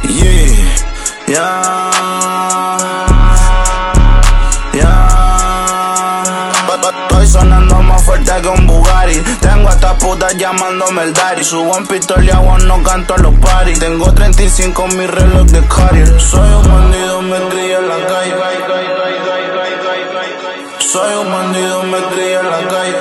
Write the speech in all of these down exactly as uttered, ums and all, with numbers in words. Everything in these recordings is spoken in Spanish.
Yeah, yeah, yeah. Estoy sonando más fuerte que un Bugatti. Tengo a estas putas llamándome el daddy. Subo en pistola y agua, no canto a los parties. Tengo treinta y cinco mi reloj de Cartier. Soy un bandido, me crié en la calle. Soy un bandido, me crié en la calle.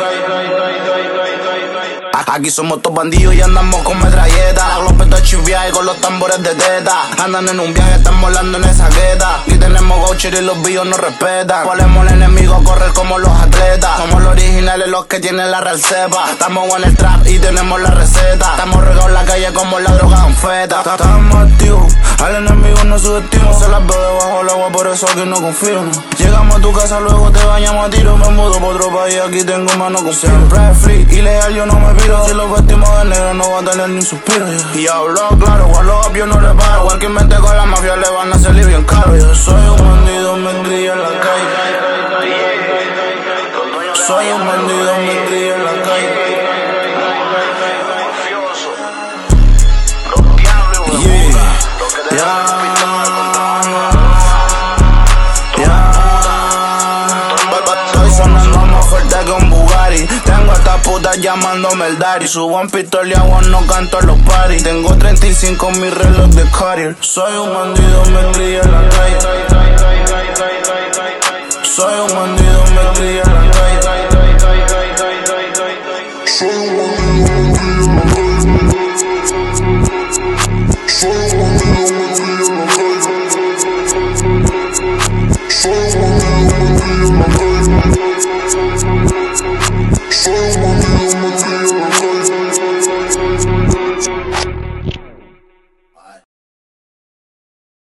Aquí somos todos bandidos y andamos con metralleta. La glopeta chiviada y con los tambores de teta. Andan en un viaje, están volando en esa gueta. Aquí tenemos gauchos y los billos nos respetan. Ponemos al enemigo a correr como los atletas. Somos los originales, los que tienen la real cepa. Estamos en el trap y tenemos la receta. Estamos regados en la calle como la droga anfeta. Estamos activos, al enemigo no subestimos. Se las veo debajo del agua, por eso aquí no confío, no. Llegamos a tu casa, luego te bañamos a tiro. Me mudo por otro país, aquí tengo mano con siempre free. Ilegal, yo no me piro. Si los vestimos de negro no va a tener ni un suspiro, yeah. Y hablo claro, a los obvios no le paro. Cualquier mente con la mafia le van a salir bien caro. Yo soy un bandido, me crié en la calle. Soy un bandido, me crié en la calle. Yeah, yeah. Que un Bugatti. Tengo a estas putas llamándome el daddy. Subo en pistola y agua, no canto a los parties. Tengo treinta y cinco mi reloj de Cartier. Soy un bandido, me crié en la calle. Soy un bandido.